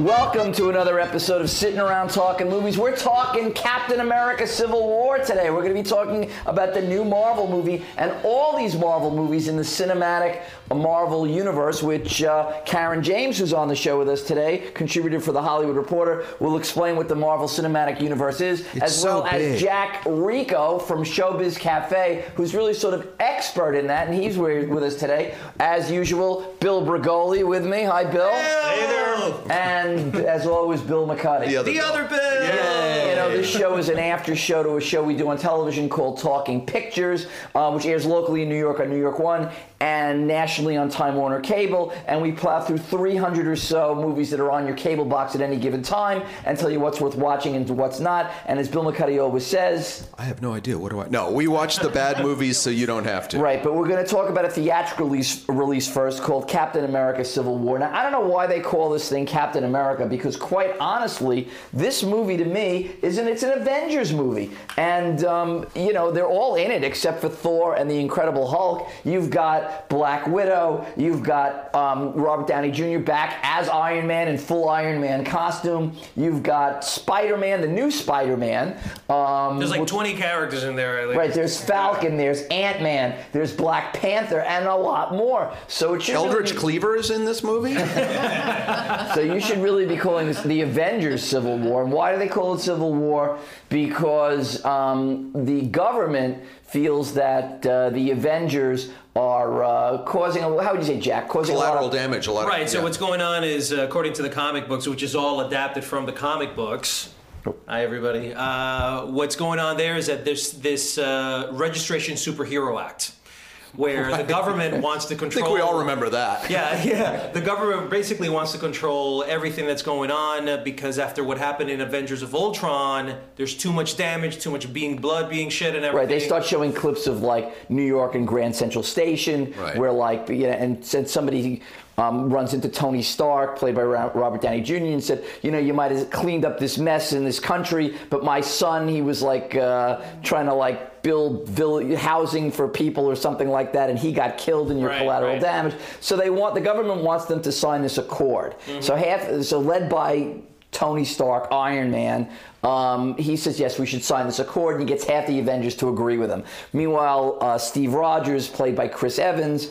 Welcome to another episode of Sitting Around Talking Movies. We're talking Captain America Civil War today. We're going to be talking about the new Marvel movie and all these Marvel movies in the cinematic Marvel universe, which Karen James, who's on the show with us today, contributor for The Hollywood Reporter, will explain what the Marvel Cinematic Universe is, as well as Jack Rico from Showbiz Cafe, who's really sort of expert in that, and he's with us today. As usual, Bill Brigoli with me. Hi, Bill. Hey there. And as always, Bill McCuddy. The other Bill. Yeah. You know, this show is an after show to a show we do on television called Talking Pictures, which airs locally in New York on New York One and nationally on Time Warner Cable. And we plow through 300 or so movies that are on your cable box at any given time and tell you what's worth watching and what's not. And as Bill McCuddy always says, I have no idea. What do I? No, we watch the bad movies so you don't have to. Right, but we're going to talk about a theatrical release first called Captain America Civil War. Now, I don't know why they call this thing Captain America, because quite honestly, this movie to me it's an Avengers movie. And, you know, they're all in it except for Thor and the Incredible Hulk. You've got Black Widow. You've got Robert Downey Jr. back as Iron Man in full Iron Man costume. You've got Spider-Man, the new Spider-Man. There's like 20 characters in there. Right, there's Falcon, there's Ant-Man, there's Black Panther, and a lot more. So it should Eldridge Cleaver is in this movie? So you should really be calling this the Avengers Civil War. And why do they call it Civil War? Because the government feels that the Avengers are causing, how would you say, Jack? Causing collateral damage. Right, so what's going on is, according to the comic books, which is all adapted from the comic books. Hi, everybody. What's going on there is that there's this Registration Superhero Act, where the government wants to control... I think we all remember that. Yeah. The government basically wants to control everything that's going on because after what happened in Avengers of Ultron, there's too much damage, too much blood being shed and everything. Right, they start showing clips of, like, New York and Grand Central Station, where, like, you know, and said somebody... runs into Tony Stark, played by Robert Downey Jr., and said, you know, you might have cleaned up this mess in this country, but my son, he was like trying to like build housing for people or something like that, and he got killed in your collateral damage. So the government wants them to sign this accord. So led by Tony Stark, Iron Man, he says, yes, we should sign this accord, and he gets half the Avengers to agree with him. Meanwhile, Steve Rogers, played by Chris Evans,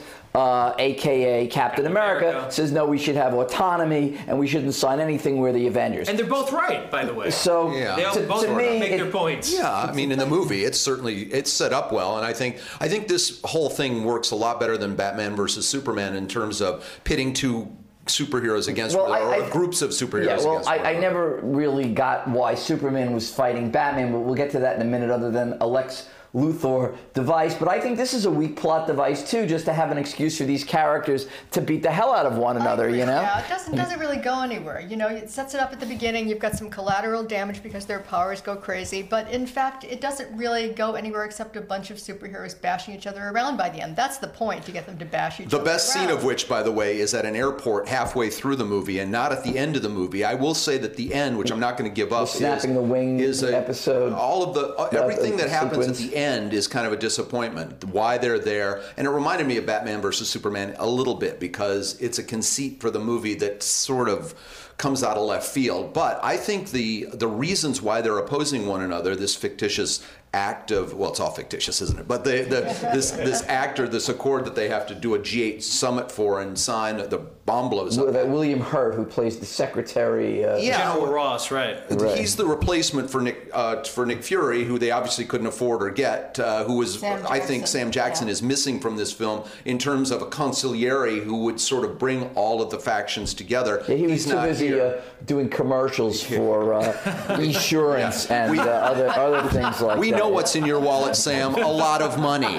a.k.a. Captain America, says, no, we should have autonomy, and we shouldn't sign anything we're the Avengers. And they're both right, by the way. So, they all both make their points. Yeah, I mean, in the movie, it's set up well, and I think this whole thing works a lot better than Batman versus Superman in terms of pitting two superheroes against or groups of superheroes against one another. I never really got why Superman was fighting Batman, but we'll get to that in a minute, other than Lex Luthor device. But I think this is a weak plot device too, just to have an excuse for these characters to beat the hell out of one another, you know? Yeah, it doesn't really go anywhere. You know, it sets it up at the beginning, you've got some collateral damage because their powers go crazy, but in fact, it doesn't really go anywhere except a bunch of superheroes bashing each other around by the end. That's the point, to get them to bash each other The best around. scene of which, by the way, is at an airport halfway through the movie and not at the end of the movie. I will say that the end, which I'm not going to give up, snapping the wing episode. All of everything that happens sequence. at the end is kind of a disappointment, why they're there. And it reminded me of Batman versus Superman a little bit, because it's a conceit for the movie that sort of comes out of left field. But I think the reasons why they're opposing one another, this fictitious act of, well, it's all fictitious, isn't it? But this act or this accord that they have to do a G8 summit for and sign, the bomb blows up. William Hurt, who plays the secretary. General Ross, right. He's the replacement for Nick Fury, who they obviously couldn't afford or get, who was, I think Sam Jackson is missing from this film in terms of a consigliere who would sort of bring all of the factions together. Yeah, he was too busy doing commercials for insurance and other things like that. We know what's in your wallet, Sam. A lot of money.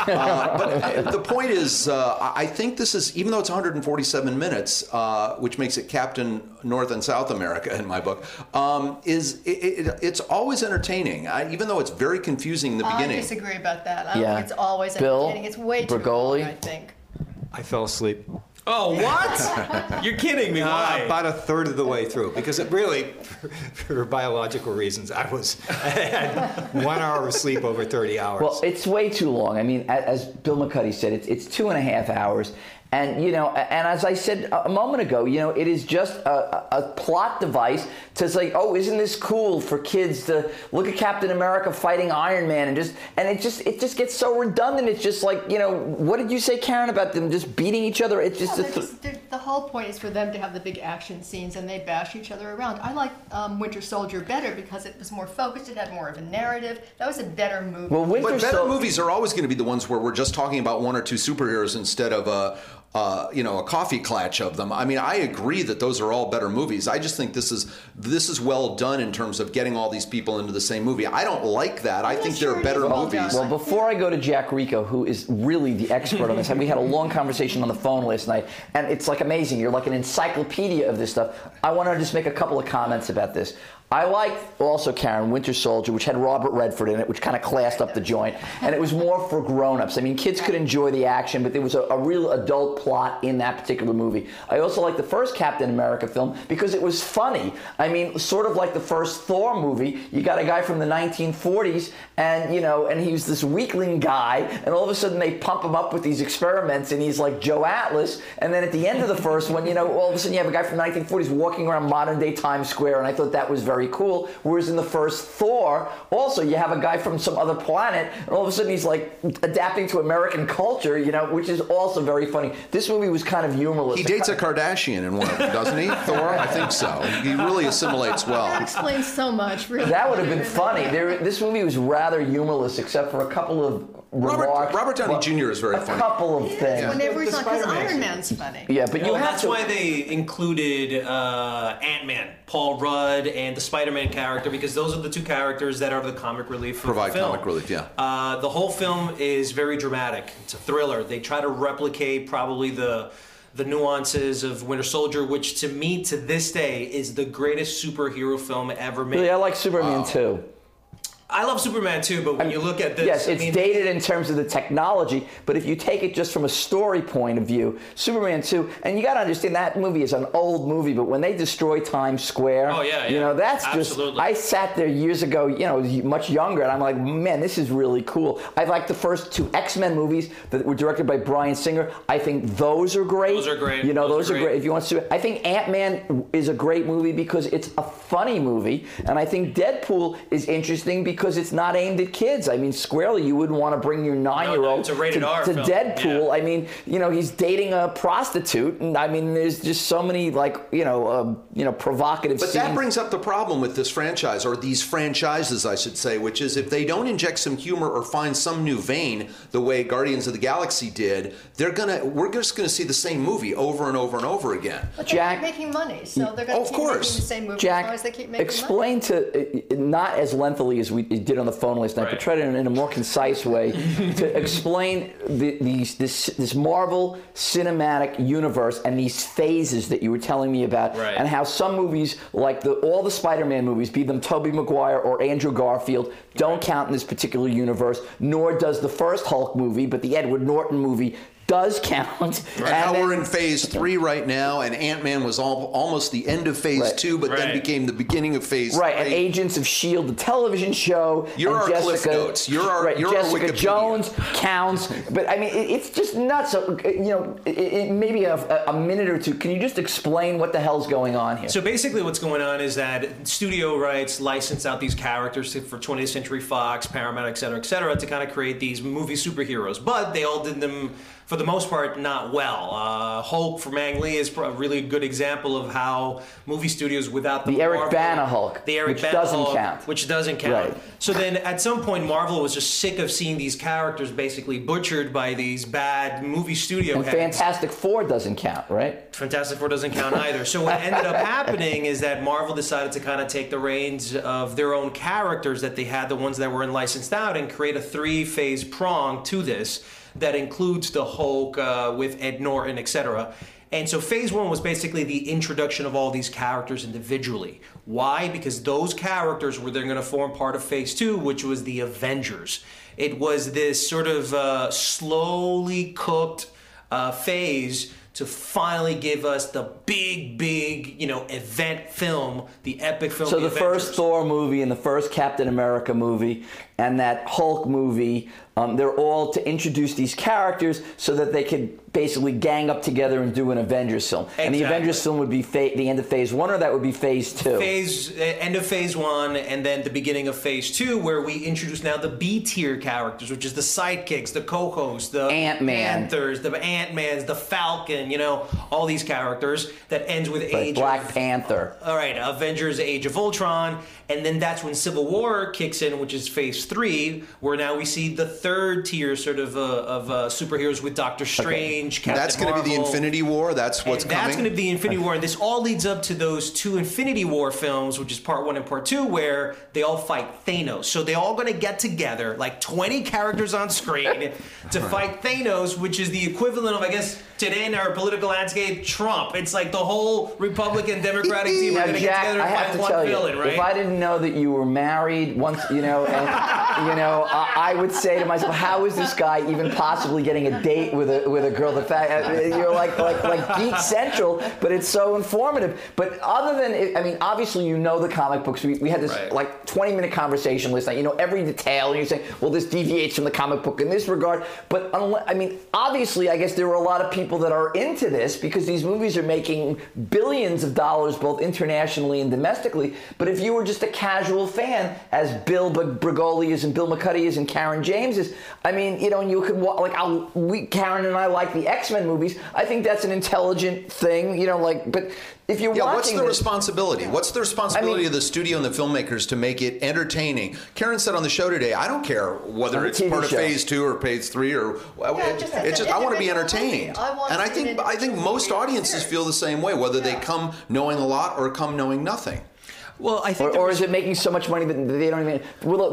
But the point is, I think this is, even though it's 147 minutes, which makes it Captain North and South America in my book, it's always entertaining, even though it's very confusing in the beginning. I disagree about that. I don't think it's always entertaining. It's way too long, I think. I fell asleep. Oh, what? You're kidding me. Why? About a third of the way through, because it really, for biological reasons, I had 1 hour of sleep over 30 hours. Well, it's way too long. I mean, as Bill McCuddy said, it's 2.5 hours. And, and as I said a moment ago, it is just a plot device to say, oh, isn't this cool for kids to look at Captain America fighting Iron Man and it just gets so redundant. It's just like, what did you say, Karen, about them just beating each other? It's just the whole point is for them to have the big action scenes and they bash each other around. I like Winter Soldier better because it was more focused. It had more of a narrative. That was a better movie. Well, but better movies are always going to be the ones where we're just talking about one or two superheroes instead of a coffee clutch of them. I mean, I agree that those are all better movies. I just think this is well done in terms of getting all these people into the same movie. I don't like that. I think they're better movies. Well, before I go to Jack Rico, who is really the expert on this, and we had a long conversation on the phone last night, and it's like amazing. You're like an encyclopedia of this stuff. I want to just make a couple of comments about this. I liked also, Karen, Winter Soldier, which had Robert Redford in it, which kind of classed up the joint. And it was more for grown-ups. I mean, kids could enjoy the action, but there was a real adult plot in that particular movie. I also liked the first Captain America film because it was funny. I mean, sort of like the first Thor movie. You got a guy from the 1940s, and, and he was this weakling guy, and all of a sudden they pump him up with these experiments, and he's like Joe Atlas. And then at the end of the first one, all of a sudden you have a guy from the 1940s walking around modern-day Times Square, and I thought that was very cool. Whereas in the first Thor, also you have a guy from some other planet, and all of a sudden he's like adapting to American culture, which is also very funny. This movie was kind of humorless. He dates a Kardashian in one of them, doesn't he? Thor? I think so. He really assimilates well. That explains so much, really. That would have been funny. This movie was rather humorless, except for a couple of remarks. Robert Downey Jr. is very funny. A couple of things. Whenever he's on, because Iron Man's funny. Yeah, but that's why they included Ant-Man, Paul Rudd, and the Spider-Man character, because those are the two characters that are the comic relief for the film. Provide comic relief, yeah. The whole film is very dramatic. It's a thriller. They try to replicate probably the nuances of Winter Soldier, which to me, to this day, is the greatest superhero film ever made. Really, I like Superman too. I love Superman too, but when you look at this... Yes, it's dated in terms of the technology, but if you take it just from a story point of view, Superman 2, and you got to understand that movie is an old movie, but when they destroy Times Square, that's absolutely. just... I sat there years ago, much younger, and I'm like, man, this is really cool. I like the first two X-Men movies that were directed by Bryan Singer. I think those are great. Those are great. Those are great. If you want to... I think Ant-Man is a great movie because it's a funny movie, and I think Deadpool is interesting because it's not aimed at kids. I mean, squarely, you wouldn't want to bring your 9-year-old to Deadpool. Yeah. I mean, he's dating a prostitute, and I mean, there's just so many provocative. But scenes. that brings up the problem with this franchise, or these franchises, I should say, which is if they don't inject some humor or find some new vein, the way Guardians of the Galaxy did, we're just gonna see the same movie over and over and over again. But they keep making money, so they're gonna keep making the same movie Jack, as long as they keep making explain money. not as lengthily as we did on the phone last night, but try to in a more concise way to explain this Marvel cinematic universe and these phases that you were telling me about, and how some movies, like all the Spider-Man movies, be them Tobey Maguire or Andrew Garfield, don't count in this particular universe, nor does the first Hulk movie, but the Edward Norton movie does count. And now we're in phase 3 right now, and Ant-Man was almost the end of phase 2, but then became the beginning of phase 3. And Agents of S.H.I.E.L.D., the television show. You're our Cliff Notes. You're our Jessica Wikipedia. Jones counts. But, I mean, it's just nuts. So, maybe a minute or two. Can you just explain what the hell's going on here? So basically what's going on is that studio rights license out these characters for 20th Century Fox, Paramount, et cetera, to kind of create these movie superheroes. But they all did them, for the most part, not well. Hulk from Ang Lee is a really good example of how movie studios without the Eric Bana Hulk, which doesn't count. Right. So then at some point, Marvel was just sick of seeing these characters basically butchered by these bad movie studio heads. Fantastic Four doesn't count, right? Fantastic Four doesn't count either. So what ended up happening is that Marvel decided to kind of take the reins of their own characters that they had, the ones that were licensed out, and create a 3-phase prong to this that includes the Hulk with Ed Norton, etc. And so phase 1 was basically the introduction of all these characters individually. Why? Because those characters were then going to form part of phase 2, which was the Avengers. It was this sort of slowly cooked phase to finally give us the big, event film, the epic film. So the first Thor movie and the first Captain America movie and that Hulk movie, they're all to introduce these characters so that they could basically gang up together and do an Avengers film. Exactly. And the Avengers film would be the end of Phase 1, or that would be Phase 2? End of Phase 1, and then the beginning of Phase 2, where we introduce now the B-tier characters, which is the sidekicks, the co-hosts, the Ant-Man. Panthers, the Ant-Mans, the Falcon, all these characters that ends with Black Panther. All right, Avengers Age of Ultron, and then that's when Civil War kicks in, which is Phase 3, where now we see the third tier sort of superheroes with Doctor Strange, Captain That's going to be the Marvel. Infinity War? That's what's coming? That's going to be the Infinity War, and this all leads up to those 2 Infinity War films, which is Part 1 and Part 2, where they all fight Thanos. So they're all going to get together, like 20 characters on screen, to fight Thanos, which is the equivalent of, I guess, today in our political landscape, Trump. It's like the whole Republican Democratic team are Now, going to get Jack, together I and have fight to one tell villain, you, right? if I didn't know that you were married once, and, I would say to myself, how is this guy even possibly getting a date with a girl? The fact you're like Geek Central, but it's so informative. But other than, obviously the comic books. We had this 20-minute conversation last night. You know every detail, and you're saying, well, this deviates from the comic book in this regard. But obviously, I guess there were a lot of people that are into this because these movies are making billions of dollars both internationally and domestically. But if you were just a casual fan, as Bill Brigoli is and Bill McCuddy is and Karen James is, and you could Karen and I like the X-Men movies. I think that's an intelligent thing, but if you're watching what's the responsibility? What's the responsibility of the studio and the filmmakers to make it entertaining? Karen said on the show today, I don't care whether it's part of Phase 2 or Phase 3 or I want to be entertained. And I think most audiences feel the same way, whether they come knowing a lot or come knowing nothing. Well, I think, or is it making so much money that they don't even?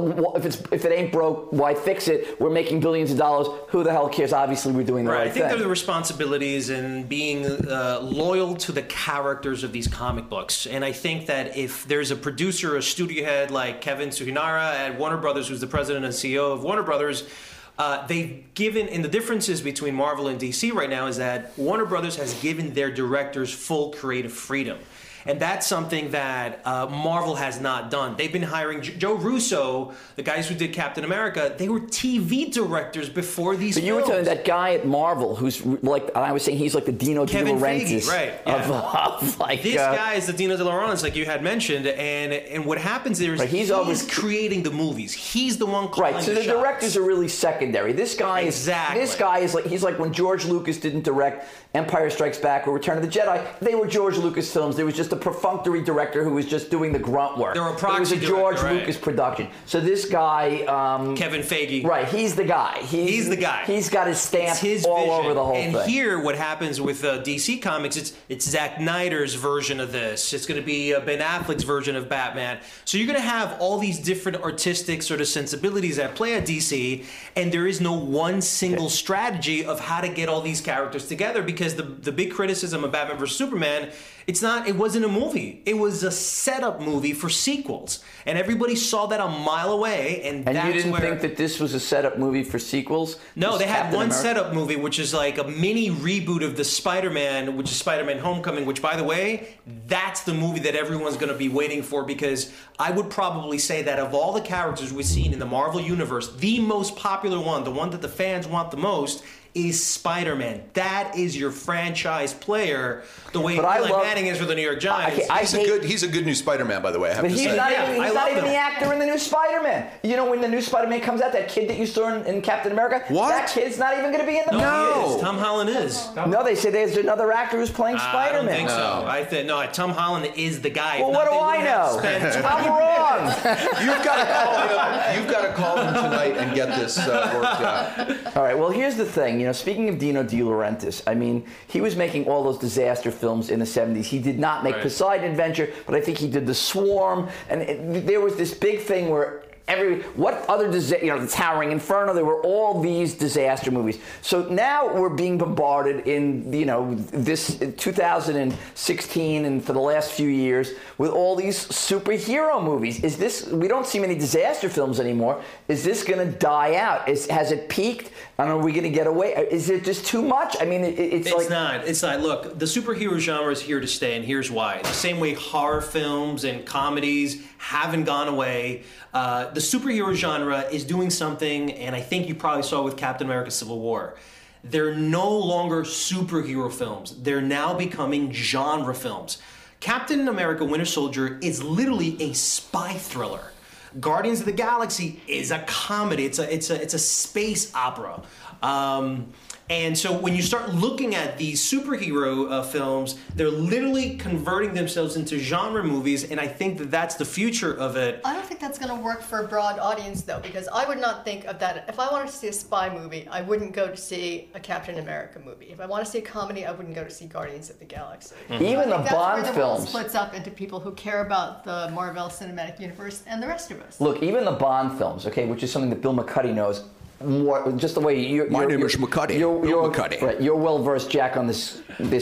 If it ain't broke, why fix it? We're making billions of dollars. Who the hell cares? Obviously, we're doing the right thing. I think there are the responsibilities in being loyal to the characters of these comic books, and I think that if there's a producer, a studio head like Kevin Tsuhinara at Warner Brothers, who's the president and CEO of Warner Brothers. They've given, and the differences between Marvel and DC right now is that Warner Brothers has given their directors full creative freedom. And that's something that Marvel has not done. They've been hiring Joe Russo, the guys who did Captain America. They were TV directors before these films. But you were telling that guy at Marvel, who's like, I was saying he's like the Dino De Laurentiis. Right. Yeah. This guy is the Dino De Laurentiis, like you had mentioned. And what happens there is he's creating the movies. He's the one calling the shots. So the directors are really secondary. This guy is he's like when George Lucas didn't direct Empire Strikes Back or Return of the Jedi. They were George Lucas films. There was just a perfunctory director who was just doing the grunt work. There were proxy It was a George Lucas production. So this guy, Kevin Feige, right? He's the guy. He's the guy. He's got his stamp all over the whole thing. And here, what happens with DC Comics? It's Zack Snyder's version of this. It's going to be Ben Affleck's version of Batman. So you're going to have all these different artistic sort of sensibilities at play at DC, and there is no one single strategy of how to get all these characters together. Because the big criticism of Batman vs Superman, it wasn't a movie. It was a setup movie for sequels. And everybody saw that a mile away. And that's you didn't think that this was a setup movie for sequels? No, they had one setup movie, which is like a mini reboot of the Spider-Man, which is Spider-Man Homecoming, which, by the way, that's the movie that everyone's going to be waiting for, because I would probably say that of all the characters we've seen in the Marvel Universe, the most popular one, the one that the fans want the most, is Spider-Man. That is your franchise player, the way Eli Manning is for the New York Giants. He's a good new Spider-Man, by the way. I have to say. He's not even the actor in the new Spider-Man. You know, when the new Spider-Man comes out, that kid that you saw in Captain America, that kid's not even going to be in the movie. No, Tom Holland is. No, they say there's another actor who's playing Spider-Man. I don't think so. Tom Holland is the guy. Well, what do I know? I'm wrong. You've got to call him tonight and get this worked out. All right. Well, here's the thing. Speaking of Dino De Laurentiis, he was making all those disaster films in the 70s. He did not make Poseidon Adventure, but I think he did The Swarm. And there was this big thing where the Towering Inferno, there were all these disaster movies. So now we're being bombarded in, this 2016 and for the last few years with all these superhero movies. We don't see many disaster films anymore. Is this going to die out? Has it peaked? And are we going to get away? Is it just too much? It's not. It's not. Look, the superhero genre is here to stay, and here's why. The same way horror films and comedies haven't gone away, the superhero genre is doing something, and I think you probably saw with Captain America Civil War. They're no longer superhero films. They're now becoming genre films. Captain America Winter Soldier is literally a spy thriller. Guardians of the Galaxy is a comedy. It's a space opera. And so when you start looking at these superhero films, they're literally converting themselves into genre movies, and I think that that's the future of it. I don't think that's going to work for a broad audience, though, because I would not think of that. If I wanted to see a spy movie, I wouldn't go to see a Captain America movie. If I want to see a comedy, I wouldn't go to see Guardians of the Galaxy. Even the that's Bond where the world films. splits up into people who care about the Marvel Cinematic Universe and the rest of us. Look, even the Bond films, okay, which is something that Bill McCuddy knows. More, just the way My name is McCuddy. You're McCuddy. Right, you're well versed, Jack, on this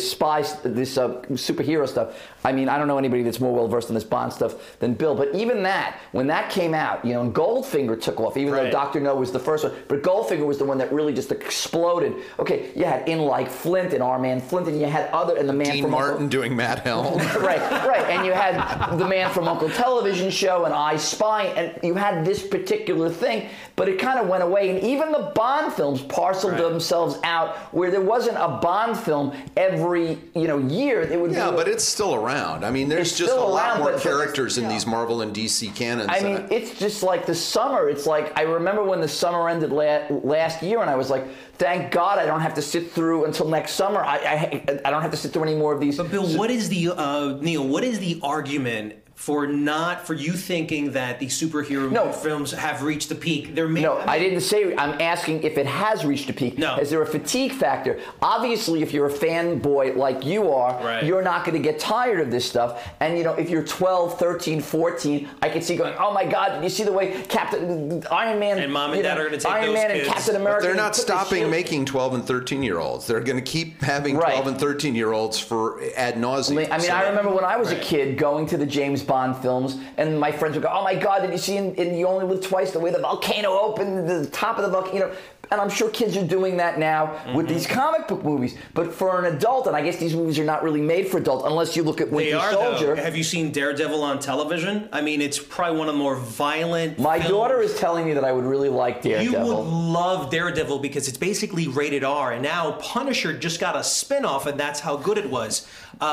superhero stuff. I mean, I don't know anybody that's more well versed on this Bond stuff than Bill. But even that, when that came out, and Goldfinger took off, even though Dr. No was the first one, but Goldfinger was the one that really just exploded. Okay, you had In Like Flint and Our Man Flint, and you had and the man Dean from Martin doing Matt Helm. right, and you had the Man from U.N.C.L.E. television show and I Spy, and you had this particular thing, but it kind of went away. And even the Bond films parceled themselves out, where there wasn't a Bond film every year. It would but it's still around. I mean, there's just a lot more characters in these Marvel and DC canons. I mean, it's just like the summer. It's like I remember when the summer ended last year, and I was like, thank God I don't have to sit through until next summer. I don't have to sit through any more of these. But Bill, what is the Neil? What is the argument for you thinking that the superhero films have reached the peak? I didn't say. I'm asking if it has reached a peak. No. Is there a fatigue factor? Obviously, if you're a fanboy like you are, you're not going to get tired of this stuff. And if you're 12, 13, 14, I can see going, oh my God, did you see the way Iron Man and Mom and Dad are going to take Iron those Man kids. and Captain America? But they're not stopping making 12 and 13-year-olds. They're going to keep having 12 and 13-year-olds for ad nauseum. I mean, I remember when I was a kid going to the James Bond films, and my friends would go, oh my God, did you see in You Only Live Twice the way the volcano opened, the top of the volcano? And I'm sure kids are doing that now with these comic book movies. But for an adult, and I guess these movies are not really made for adults unless you look at Winter Soldier. Though. Have you seen Daredevil on television? I mean, it's probably one of the more violent My films. daughter is telling me that I would really like Daredevil. You would love Daredevil because it's basically rated R. And now Punisher just got a spin-off, and that's how good it was.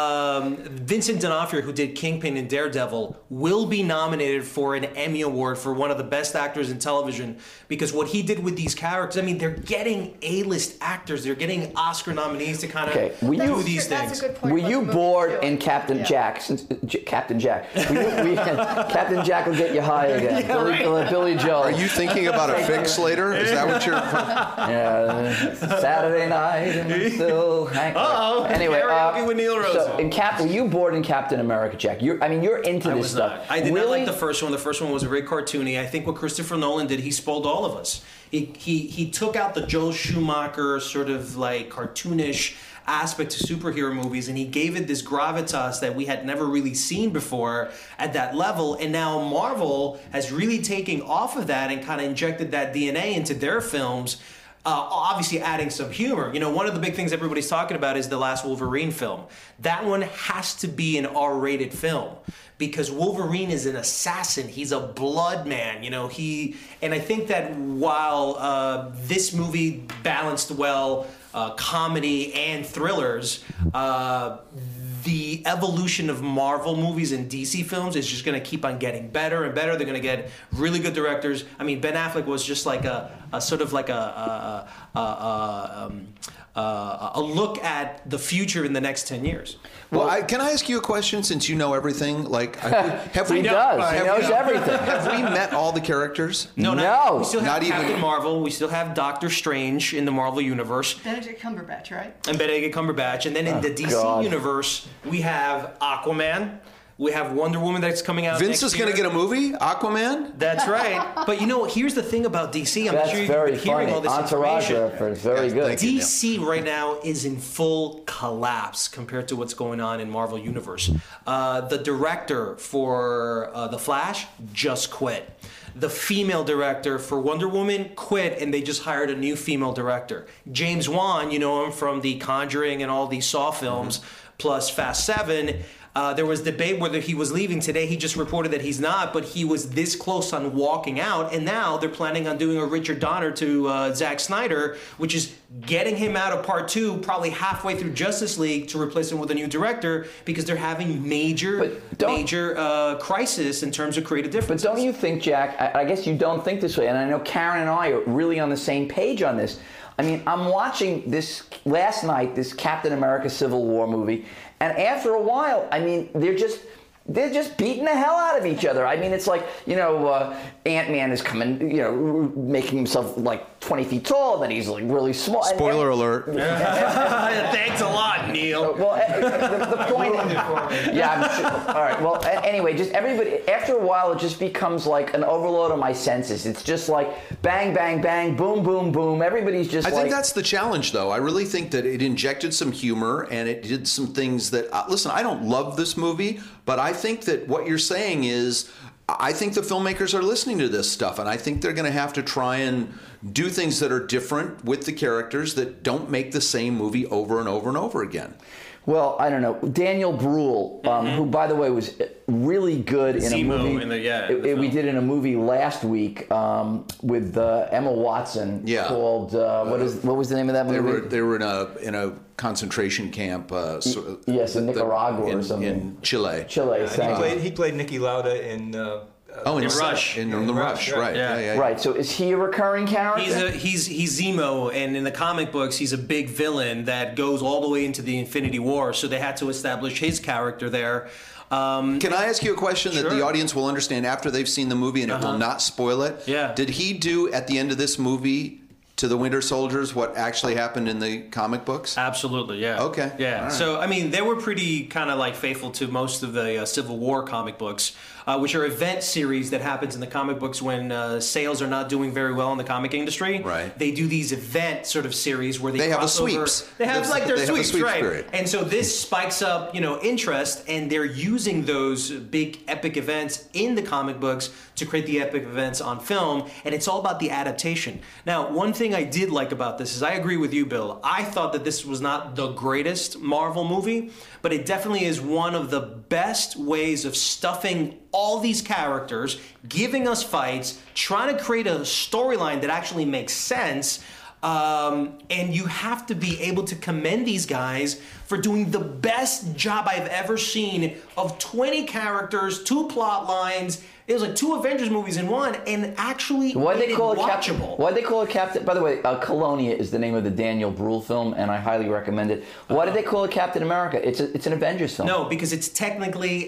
Vincent D'Onofrio, who did Kingpin and Daredevil, will be nominated for an Emmy Award for one of the best actors in television because what he did with these characters, I mean, they're getting A-list actors. They're getting Oscar nominees to kind of do these things. That's a good point. Were you bored in Captain Jack? Captain Jack. Captain Jack will get you high again. Billy Joel. Are you thinking about a fix later? Is that what you're... Yeah, Saturday night and I'm still Uh-oh. Anyway, karaoke with Neil Rosen. So were you bored in Captain America, Jack? You're into this stuff. I did not like the first one. The first one was very cartoony. I think what Christopher Nolan did, he spoiled all of us. He took out the Joel Schumacher sort of like cartoonish aspect to superhero movies, and he gave it this gravitas that we had never really seen before at that level. And now Marvel has really taken off of that and kind of injected that DNA into their films. Obviously adding some humor. One of the big things everybody's talking about is the last Wolverine film. That one has to be an R-rated film because Wolverine is an assassin. He's a blood man. And I think that while this movie balanced well comedy and thrillers, the evolution of Marvel movies and DC films is just going to keep on getting better and better. They're going to get really good directors. I mean, Ben Affleck was just like a sort of like a look at the future in the next 10 years. Well, can I ask you a question since you know everything? Like, He knows everything. Have we met all the characters? No. We still have Captain Marvel. We still have Doctor Strange in the Marvel universe. Benedict Cumberbatch, right? And Benedict Cumberbatch. And then in the DC universe, we have Aquaman. We have Wonder Woman that's coming out Vince is going to get a movie? Aquaman? That's right. But here's the thing about DC. I'm sure you've been hearing all this Entourage information. reference, very good. DC right now is in full collapse compared to what's going on in Marvel Universe. The director for The Flash just quit. The female director for Wonder Woman quit, and they just hired a new female director. James Wan, you know him from The Conjuring and all these Saw films, plus Fast 7. There was debate whether he was leaving. Today he just reported that he's not, but he was this close on walking out. And now they're planning on doing a Richard Donner to Zack Snyder, which is getting him out of Part 2 probably halfway through Justice League to replace him with a new director, because they're having major crisis in terms of creative differences. But don't you think, Jack, I guess you don't think this way, and I know Karen and I are really on the same page on this. I mean, I'm watching this last night, this Captain America Civil War movie, and after a while, I mean, they're just beating the hell out of each other. I mean, it's like, Ant-Man is coming, making himself like 20 feet tall, then he's like really small. Spoiler alert. Thanks a lot, Neil. Well, the point I'm sure. All right, well, anyway, just everybody, after a while, it just becomes like an overload of my senses. It's just like bang, bang, bang, boom, boom, boom. Everybody's just I think that's the challenge, though. I really think that it injected some humor, and it did some things that, listen, I don't love this movie, but I think that what you're saying is, I think the filmmakers are listening to this stuff, and I think they're going to have to try and do things that are different with the characters that don't make the same movie over and over and over again. Well, I don't know. Daniel Bruhl, who, by the way, was really good in a movie. We did in a movie last week with Emma Watson called what was the name of that movie? They were in a concentration camp. Yes, in Nicaragua or something. In Chile. He played Niki Lauda in. In Rush. In The Rush, right. Yeah. Right, so is he a recurring character? He's Zemo, and in the comic books, he's a big villain that goes all the way into the Infinity War, so they had to establish his character there. Can I ask you a question that the audience will understand after they've seen the movie, and it will not spoil it? Yeah. Did he do, at the end of this movie, to the Winter Soldiers what actually happened in the comic books? Absolutely, yeah. Okay. Yeah. Right. So, I mean, they were pretty kind of like faithful to most of the Civil War comic books, which are event series that happens in the comic books when sales are not doing very well in the comic industry. Right. They do these event sort of series where they have a cross over. sweeps. They have like their sweeps, right? Period. And so this spikes up, interest, and they're using those big epic events in the comic books to create the epic events on film, and it's all about the adaptation. Now, one thing I did like about this is I agree with you, Bill. I thought that this was not the greatest Marvel movie, but it definitely is one of the best ways of stuffing all these characters, giving us fights, trying to create a storyline that actually makes sense. And you have to be able to commend these guys for doing the best job I've ever seen of 20 characters, 2 plot lines. It was like 2 Avengers movies in one, and actually made it watchable. Why'd they call it Captain? By the way, Colonia is the name of the Daniel Bruhl film, and I highly recommend it. Why did they call it Captain America? It's an Avengers film. No, because it's technically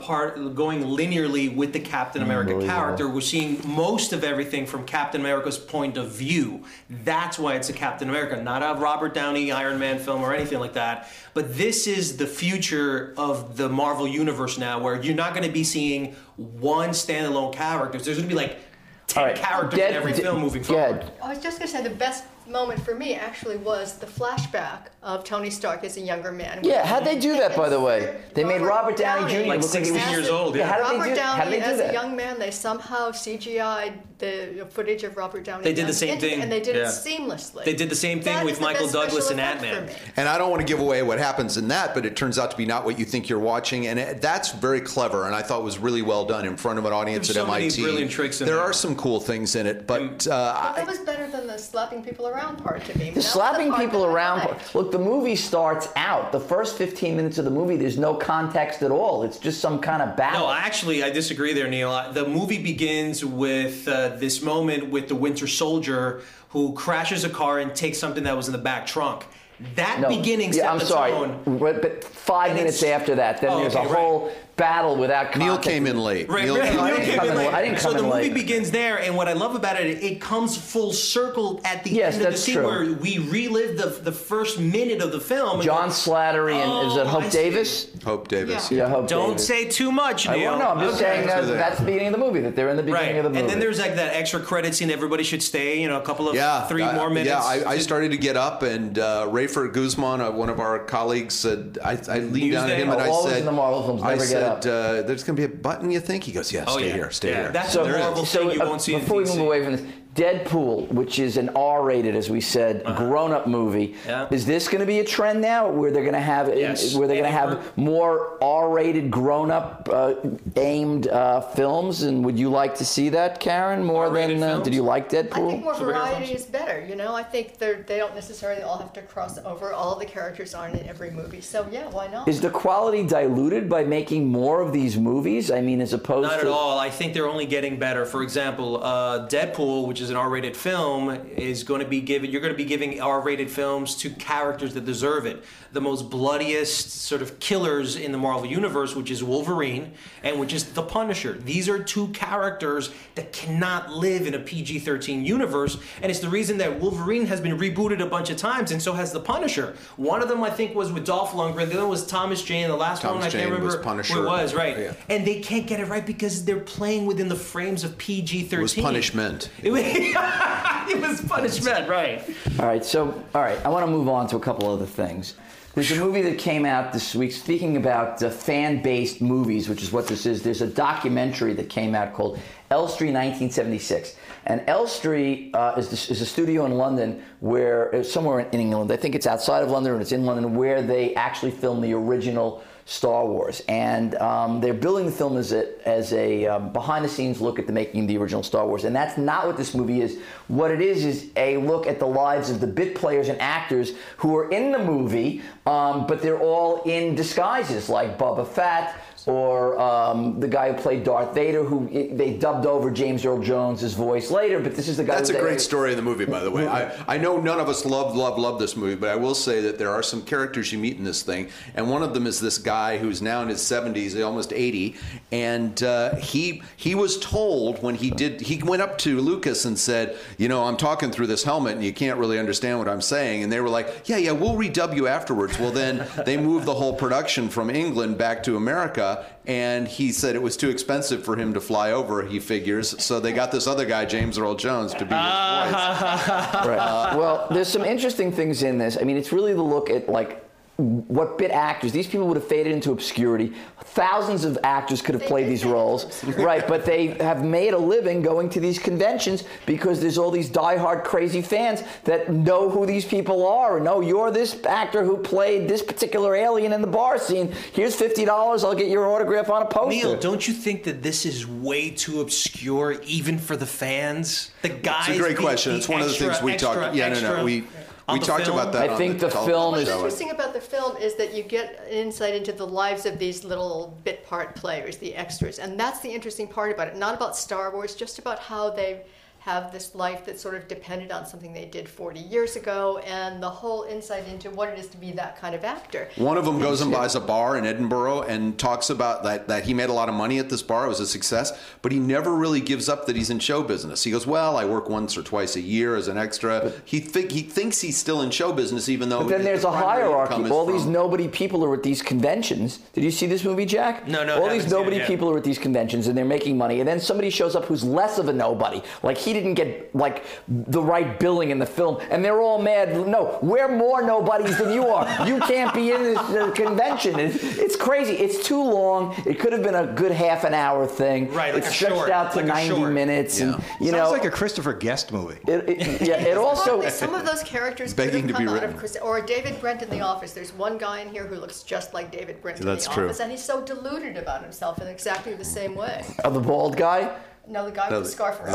going linearly with the Captain America character. We're seeing most of everything from Captain America's point of view. That's why it's a Captain America, not a Robert Downey Iron Man film or anything like that. But this is the future of the Marvel Universe now, where you're not going to be seeing one standalone character. There's going to be like 10 characters in every film moving forward. I was just going to say the best moment for me actually was the flashback of Tony Stark as a younger man. Yeah, how'd they do that, by the way? They made Robert Downey Jr. like 16 years old. Yeah. Robert Downey as a young man, they somehow CGI'd the footage of Robert Downey. They did the same thing. And they did it seamlessly. They did the same thing with Michael Douglas and Ant-Man. And I don't want to give away what happens in that, but it turns out to be not what you think you're watching. And that's very clever, and I thought was really well done in front of an audience at MIT. Many brilliant tricks in there there. are some cool things in it, but that was better than the slapping people around part to me. The slapping people around. Look, the movie starts out. The first 15 minutes of the movie, there's no context at all. It's just some kind of battle. No, actually, I disagree there, Neil. The movie begins with this moment with the Winter Soldier who crashes a car and takes something that was in the back trunk. That beginning set the tone. But 5 minutes after that, then there's a whole battle without context. Neil came in late. Right, Neil came in late. I didn't come in late. So the movie begins there, and what I love about it, it comes full circle at the end of the scene where we relive the first minute of the film. John Slattery and is it Hope Davis? Hope Davis. Yeah, Hope Don't Davis. say too much, Neil. No, I'm just saying that's the beginning of the movie, that they're in the beginning of the movie. And then there's like that extra credit scene, everybody should stay, a couple of 3 more minutes. Yeah, I started to get up, and Rayford Guzman, one of our colleagues, said, I leaned down at him and I said, in the Marvel films, never get up. There's going to be a button, you think? He goes, stay here, stay here. That's the Marvel thing you won't see in Before we move away from this, Deadpool, which is an R-rated, as we said, grown-up movie. Yeah. Is this going to be a trend now, where they're going to have more R-rated, grown-up aimed films? And would you like to see that, Karen? More R-rated than films? did you like Deadpool? I think more Superhero variety films? is better. You know, I think they don't necessarily all have to cross over. All the characters aren't in every movie, so yeah, why not? Is the quality diluted by making more of these movies? I mean, as opposed Not to... at all. I think they're only getting better. For example, Deadpool, which is an R-rated film, is going to be given. You're going to be giving R-rated films to characters that deserve it. The most bloodiest sort of killers in the Marvel Universe, which is Wolverine and which is the Punisher. These are two characters that cannot live in a PG-13 universe, and it's the reason that Wolverine has been rebooted a bunch of times, and so has the Punisher. One of them, I think, was with Dolph Lundgren. The other was Thomas Jane. The last one, I can't remember was Punisher. who it was. Right, Yeah. and they can't get it right because they're playing within the frames of PG-13. It was punishment. It was punishment, right? All right, I want to move on to a couple other things. There's a movie that came out this week, speaking about fan-based movies, which is what this is. There's a documentary that came out called Elstree 1976. And Elstree is a studio in London, where somewhere in England, I think it's outside of London, or it's in London, where they actually filmed the original Star Wars. And they're billing the film as a behind-the-scenes look at the making of the original Star Wars. And that's not what this movie is. What it is a look at the lives of the bit players and actors who are in the movie, but they're all in disguises, like Boba Fett, or the guy who played Darth Vader, who they dubbed over James Earl Jones' voice later, but this is the guy. That's a great story in the movie, by the way. I know none of us love this movie, but I will say that there are some characters you meet in this thing, and one of them is this guy who's now in his 70s, almost 80, and he was told when he went up to Lucas and said, you know, I'm talking through this helmet and you can't really understand what I'm saying, and they were like, yeah, we'll redub you afterwards. Well, then they moved the whole production from England back to America, and he said it was too expensive for him to fly over, he figures, so they got this other guy, James Earl Jones, to be his voice. Right. Well, there's some interesting things in this. I mean, it's really the look at, like, what bit actors, these people would have faded into obscurity. Thousands of actors could have played these roles. Right, but they have made a living going to these conventions because there's all these diehard crazy fans that know who these people are and know you're this actor who played this particular alien in the bar scene. Here's $50, I'll get your autograph on a poster. Neil, don't you think that this is way too obscure even for the fans? The guys. It's a great question. It's one of the things we talked. We talked about that. I think the film is. What's interesting about the film is that you get an insight into the lives of these little bit part players, the extras, and that's the interesting part about it. Not about Star Wars, just about how they have this life that's sort of dependent on something they did 40 years ago, and the whole insight into what it is to be that kind of actor. One of them goes and buys a bar in Edinburgh and talks about that he made a lot of money at this bar. It was a success, but he never really gives up that he's in show business. He goes, well, I work once or twice a year as an extra. He thinks he's still in show business, even though. But then there's a hierarchy. All these nobody people are at these conventions. Did you see this movie, Jack? No. All these nobody people are at these conventions, and they're making money. And then somebody shows up who's less of a nobody. Like, he didn't get, like, the right billing in the film, and they're all mad. No, we're more nobodies than you are. You can't be in this convention. It's crazy. It's too long. It could have been a good half an hour thing. Right, like it's a stretched short, out to like 90 minutes. Yeah. And, you Sounds know, like a Christopher Guest movie. it also. Some of those characters could Begging have to come be out written. of or David Brent in The Office. There's one guy in here who looks just like David Brent in That's The true. Office, and he's so deluded about himself in exactly the same way. The bald guy. No, the guy with the scarf around.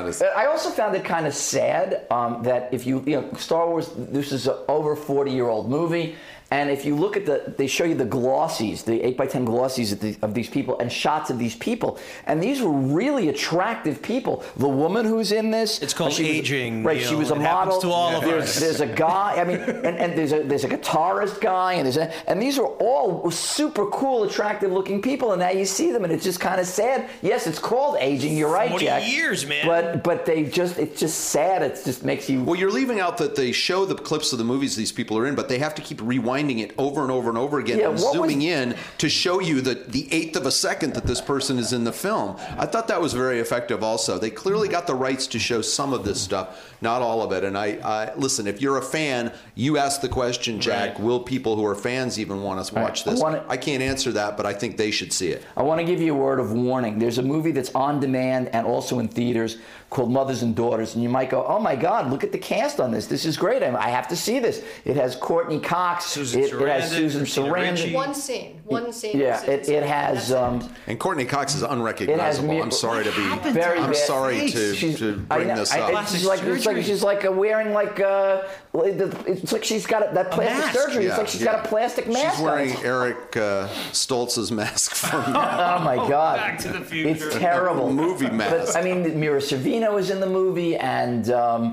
I also found it kind of sad that if you know, Star Wars, this is an over 40-year-old movie, and if you look at they show you the glossies, the 8x10 glossies of these people, and shots of these people, and these were really attractive people. The woman who's in this, It's called aging. Right, she was a it model. happens to all of us. There's a guy. I mean, and there's a guitarist guy, and these are all super cool, attractive-looking people, and now you see them, and it's just kind of sad. Yes, it's called aging. You're right, 40 Jack. years, man. But it's just sad. It just makes you. Well, you're leaving out that they show the clips of the movies these people are in, but they have to keep rewinding it over and over and over again and zooming in to show you the eighth of a second that this person is in the film. I thought that was very effective also. They clearly got the rights to show some of this stuff, not all of it. And I listen, if you're a fan, you ask the question, Jack, will people who are fans even want us to watch this? I can't answer that, but I think they should see it. I want to give you a word of warning. There's a movie that's on demand and also in theaters called Mothers and Daughters, and you might go, oh my God, look at the cast on this. This is great. I have to see this. It has Courtney Cox. It has Susan Sarandon. One scene. Yeah, it has. And Courtney Cox is unrecognizable. I'm sorry to be. Very I'm bad. sorry to bring this up. She's like wearing like it's like she's got that plastic surgery. It's like she's got a plastic mask. She's wearing Eric Stoltz's mask from. Oh my God! Back to the Future. It's terrible. Movie mask. But, I mean, Mira Sorvino is in the movie, and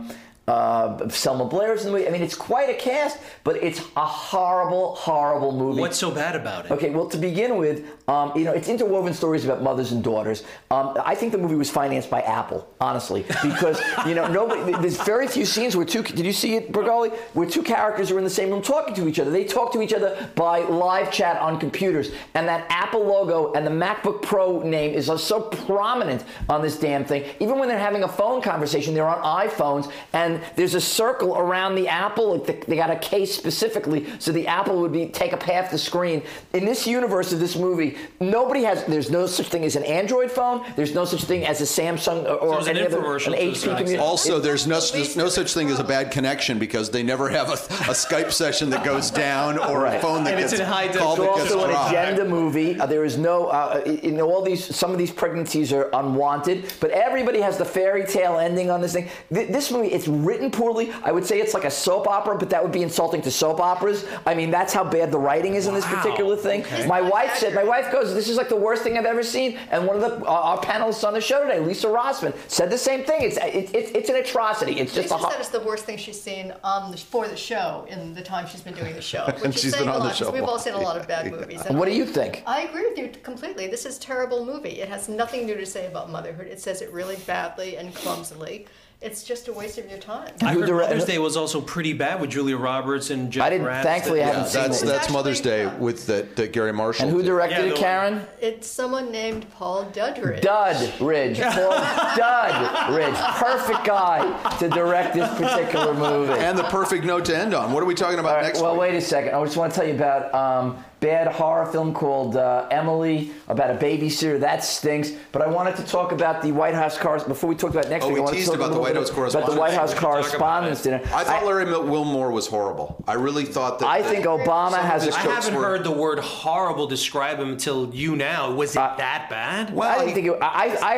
Selma Blair's in the movie. I mean, it's quite a cast, but it's a horrible, horrible movie. What's so bad about it? Okay, well, to begin with, it's interwoven stories about mothers and daughters. I think the movie was financed by Apple, honestly, because nobody. There's very few scenes where did you see it, Bergoli? Where two characters are in the same room talking to each other. They talk to each other by live chat on computers, and that Apple logo and the MacBook Pro name is so prominent on this damn thing. Even when they're having a phone conversation, they're on iPhones, and there's a circle around the Apple. They got a case specifically so the Apple would take up half the screen. In this universe of this movie, there's no such thing as an Android phone. There's no such thing as a Samsung or any other an HP computer. Also, there's no such thing as a bad connection because they never have a Skype session that goes down or a phone that gets called. It's also an agenda movie. There is no, some of these pregnancies are unwanted, but everybody has the fairy tale ending on this thing. This movie, it's written poorly. I would say it's like a soap opera, but that would be insulting to soap operas. I mean, that's how bad the writing is in this particular thing. Okay. My wife goes, this is like the worst thing I've ever seen. And one of our panelists on the show today, Lisa Rossman, said the same thing. It's an atrocity. It's just Lisa said it's the worst thing she's seen for the show in the time she's been doing the show. And she's been on the show. We've all seen a lot of bad movies. And what do you think? I agree with you completely. This is a terrible movie. It has nothing new to say about motherhood. It says it really badly and clumsily. It's just a waste of your time. I heard Mother's Day was also pretty bad with Julia Roberts and Jeff Bratz. Thankfully, I haven't seen it. That's Mother's Day with Gary Marshall. And who directed it, Karen? It's someone named Paul Dudridge. Dudridge. Paul Dudridge. Perfect guy to direct this particular movie. And the perfect note to end on. What are we talking about next week? Wait a second. I just want to tell you about bad horror film called Emily, about a babysitter. That stinks. But I wanted to talk about the White House before we talk about next week. We teased about the White House Correspondents' About the White House Correspondents' Dinner. I thought Larry Wilmore was horrible. I really thought that. I think Obama has a. I haven't heard the word horrible describe him until you now. Was it that bad? Well, I didn't think it.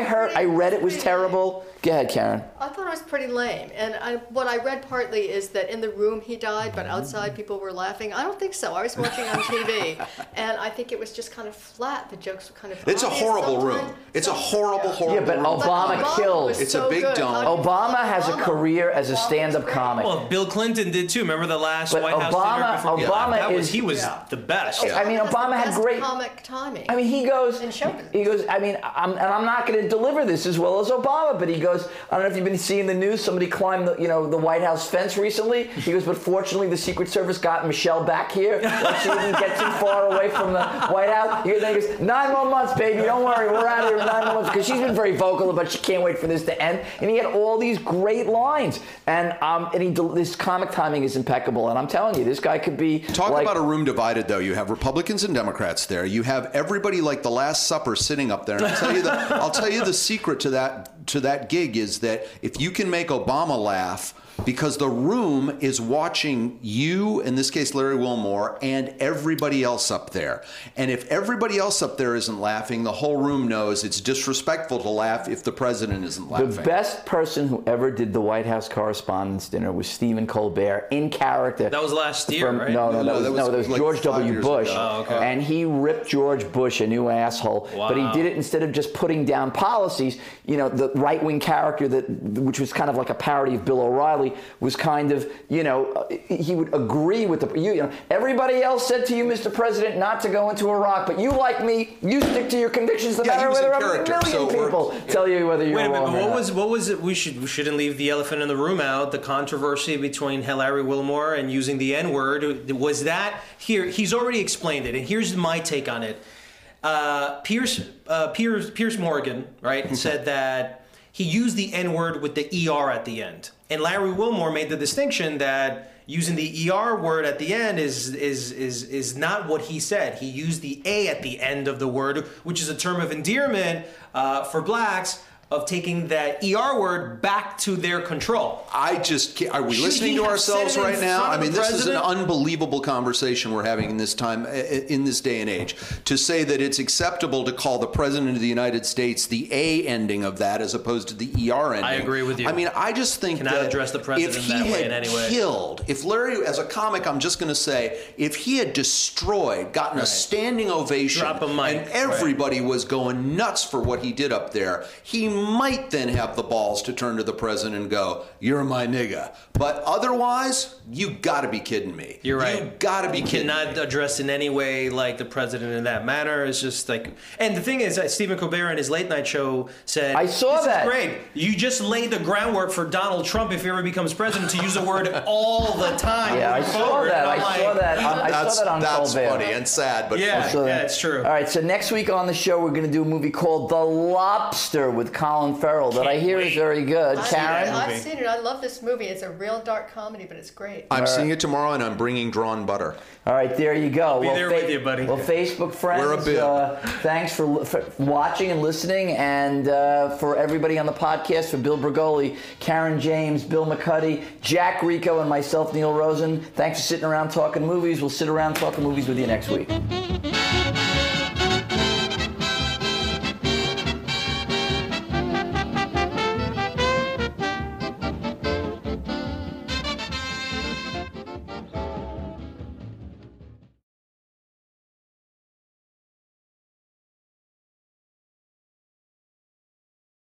I read it was terrible. Go ahead, Karen. I thought it was pretty lame. And what I read partly is that in the room he died, but outside people were laughing. I don't think so. I was watching on TV, and I think it was just kind of flat. The jokes were kind of. It's a horrible room. It's a horrible Yeah, but room. Obama kills. It's a big dome. Obama has a career as a stand-up comic. Well, Bill Clinton did too. Remember the last White House dinner before? He was the best. I mean, Obama had great comic timing. I mean, he goes. I mean, I'm not going to deliver this as well as Obama, but he goes. I don't know if you've been seeing the news. Somebody climbed the White House fence recently. He goes, but fortunately, the Secret Service got Michelle back here. Like she didn't get too far away from the White House. He goes, 9 more months, baby. Don't worry, we're out of here in 9 more months. Because she's been very vocal about she can't wait for this to end. And he had all these great lines. And this comic timing is impeccable. And I'm telling you, this guy could be. Talk about a room divided, though. You have Republicans and Democrats there. You have everybody like the Last Supper sitting up there. And I'll tell you the secret to that gig is that if you can make Obama laugh, because the room is watching you, in this case Larry Wilmore, and everybody else up there. And if everybody else up there isn't laughing, the whole room knows it's disrespectful to laugh if the president isn't laughing. The best person who ever did the White House Correspondents' Dinner was Stephen Colbert, in character. That was last year, right? No, that was like George W. Bush. Oh, okay. And he ripped George Bush a new asshole. Wow. But he did it instead of just putting down policies. The right-wing character, which was kind of like a parody of Bill O'Reilly, was kind of, he would agree with everybody else said to you, Mr. President, not to go into Iraq, but you, like me, you stick to your convictions no matter whether a million people tell you whether you're wrong or not. What was it? We shouldn't leave the elephant in the room out. The controversy between Larry Wilmore and using the N-word. Was that here? He's already explained it, and here's my take on it. Piers Morgan, right, said that he used the N-word with the ER at the end. And Larry Wilmore made the distinction that using the ER word at the end is not what he said. He used the A at the end of the word, which is a term of endearment for blacks. of taking that ER word back to their control. I just can't. Are we Should listening he to have ourselves said it in right now? front I of mean, the this is an president? unbelievable conversation we're having in this time, in this day and age. To say that it's acceptable to call the President of the United States the A ending of that as opposed to the ER ending. I agree with you. I mean, I just think Cannot that address the president if he that way had in any way. killed, if Larry, as a comic, I'm just going to say, if he had destroyed, gotten a standing ovation, Drop a mic. and everybody was going nuts for what he did up there, he might then have the balls to turn to the president and go, "You're my nigga." But otherwise, you got to be kidding me. You're right. You got to be kidding Cannot me. address in any way like the president in that manner. It's just like, and the thing is, Stephen Colbert in his late night show said, I saw this that. is great. You just laid the groundwork for Donald Trump if he ever becomes president to use the word all the time. Yeah, I moving saw forward. that. And I I'm saw like, that. I saw that on That's Colbert. funny and sad, but Yeah, funny. So yeah, that- it's true. All right, so next week on the show, we're going to do a movie called The Lobster with Colin Farrell that I hear is very good. Karen? I've seen it. I love this movie. It's a real dark comedy, but it's great. I'm seeing it tomorrow, and I'm bringing drawn butter. All right, there you go. Be there with you, buddy. Well, Facebook friends, We're a bit. thanks for watching and listening, and for everybody on the podcast, for Bill Bergoli, Karen James, Bill McCuddy, Jack Rico, and myself, Neil Rosen. Thanks for sitting around talking movies. We'll sit around talking movies with you next week.